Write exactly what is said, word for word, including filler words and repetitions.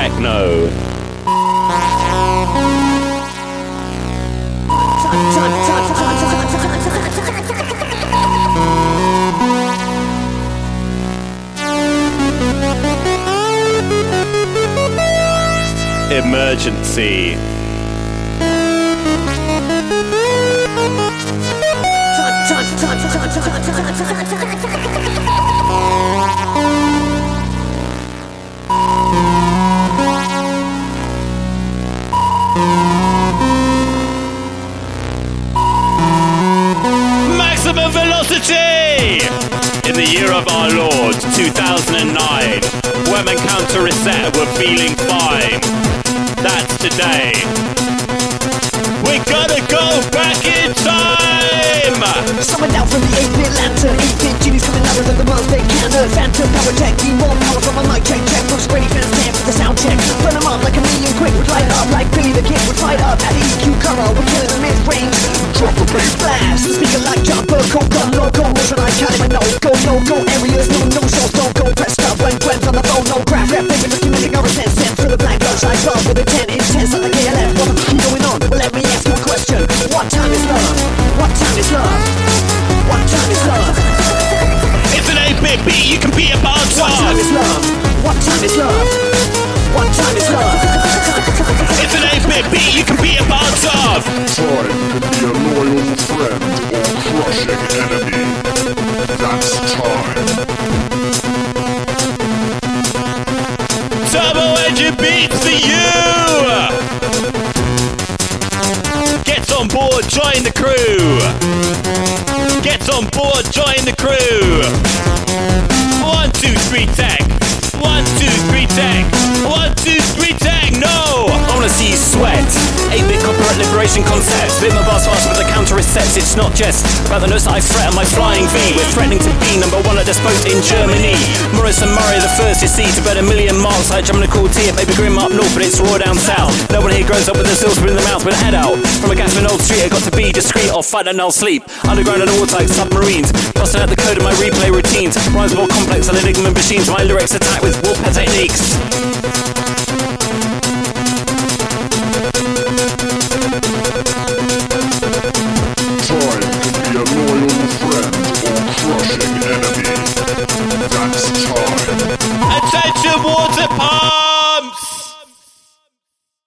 techno. Emergency. Maximum velocity! In the year of our Lord, two thousand nine, when Encounter Reset were feeling fine. That's today. We gotta go back in time! Summoned out from the eight-bit lantern, eight-bit genies coming louder than the most they can. The phantom power tech, need more power from a mic check, check. Looks ready, fans stand for the sound check. Burn them up like a million quick, would light up like Billy the Kid would fight up. At E Q color, we're killing the mid-range. Drop the bass blast, speaker like jumper, coca, loco, motion like Cali, no go, no go areas, no no shows, don't go. Press stop when Gwen's on the phone, no crap, rap, baby, documenting our sense, sent through the blank guns. I love with a ten inch tense on the K L F. What the f*** going on? Well, let me ask you a question. What time is love? What time is love? What time is love? It's an eight-bit beat you can be a part of. What time is love? What time is love? What time is love? It's an eight-bit beat you can be a part of. Trying to be a loyal friend or crushing enemy. That's time. Turbo Engine beats for you! Get on board, join the crew! Get on board, join the crew! One, two, three, tag! One, two, three, tag! One, two, three, tag! No! I wanna see you sweat! eight-bit copyright liberation concept. Spit my bars fast with the counter resets. It's not just about the notes that I fret on my flying V. We're threatening to be number one at this boat in Germany. Morris and Murray the first you see to burn a million marks like jumping a cool tea at Baby Grim up north, but it's raw down south. No one here grows up with a silver in the mouth with a head out. From a gas in Old Street, I got to be discreet or fight and I'll sleep. Underground and watertight submarines. Busting out the code of my replay routines. Rhymes more complex than enigma machines. My lyrics attack with warfare techniques.